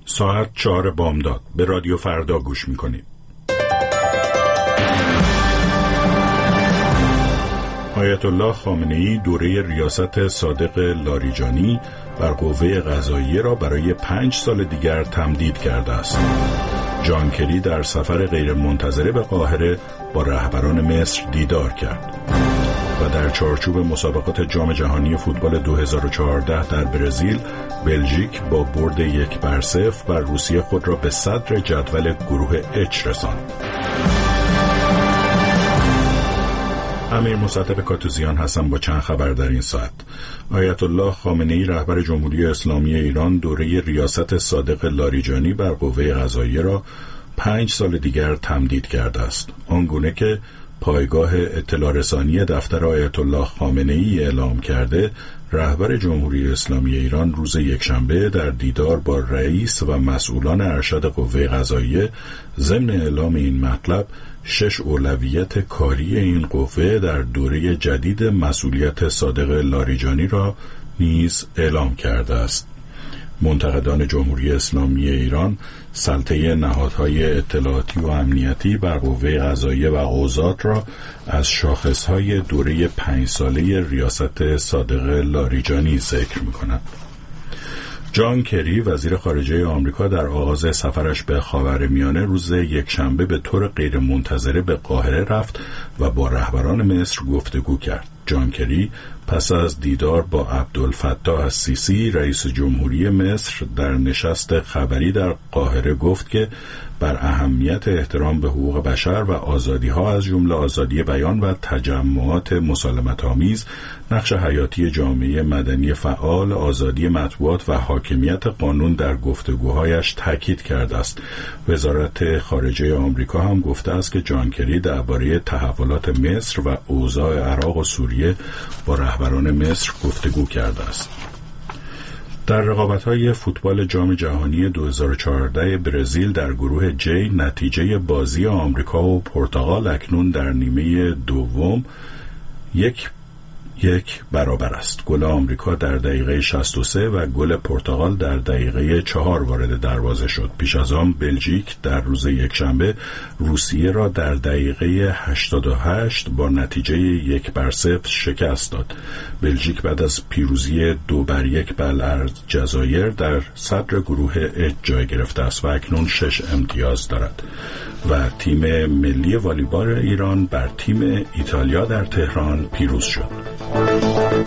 ساعت 4 بامداد به رادیو فردا گوش میکنید. آیت الله خامنه‌ای دوره ریاست صادق لاریجانی بر قوه قضاییه را برای 5 سال دیگر تمدید کرده است. جان کری در سفر غیرمنتظره به قاهره با رهبران مصر دیدار کرد و در چارچوب مسابقات جام جهانی فوتبال 2014 در برزیل، بلژیک با برد 1-0 بر روسیه خود را به صدر جدول گروه اچ رساند. امیر مصدق کاتوزیان هستم با چند خبر در این ساعت. آیت الله خامنه‌ای رهبر جمهوری اسلامی ایران دوره ریاست صادق لاریجانی بر قوه قضاییه را 5 سال دیگر تمدید کرده است. آنگونه که پایگاه اطلاع رسانی دفتر آیت الله خامنه‌ای اعلام کرده، رهبر جمهوری اسلامی ایران روز یکشنبه در دیدار با رئیس و مسئولان ارشد قوه قضاییه ضمن اعلام این مطلب 6 اولویت کاری این قوه در دوره جدید مسئولیت صادق لاریجانی را نیز اعلام کرده است. منتقدان جمهوری اسلامی ایران سلطه نهادهای اطلاعاتی و امنیتی بر قوه قضاییه و قضات را از شاخصهای دوره 5 ساله ریاست صادق لاریجانی ذکر می‌کنند. جان کری وزیر خارجه آمریکا در آغاز سفرش به خاورمیانه روز یکشنبه به طور غیرمنتظره به قاهره رفت و با رهبران مصر گفتگو کرد. جان کری پس از دیدار با عبدالفتاح السیسی رئیس جمهوری مصر در نشست خبری در قاهره گفت که بر اهمیت احترام به حقوق بشر و آزادی‌ها از جمله آزادی بیان و تجمعات مسالمت‌آمیز، نقش حیاتی جامعه مدنی فعال، آزادی مطبوعات و حاکمیت قانون در گفتگوهایش تاکید کرده است. وزارت خارجه آمریکا هم گفته است که جان کری درباره تحولات مصر و اوضاع عراق و سوریه با رهبران مصر گفتگو کرده است. در رقابت‌های فوتبال جام جهانی 2014 برزیل در گروه جی نتیجه بازی آمریکا و پرتغال اکنون در نیمه دوم 1-1 برابر است. گل آمریکا در دقیقه 63 و گل پرتغال در دقیقه 4 وارد دروازه شد. پیش از آن بلژیک در روز یکشنبه روسیه را در دقیقه 88 با نتیجه 1-0 شکست داد. بلژیک بعد از پیروزی 2-1 بر الجزایر در صدر گروه اچ جای گرفته است و اکنون 6 امتیاز دارد و تیم ملی والیبال ایران بر تیم ایتالیا در تهران پیروز شد.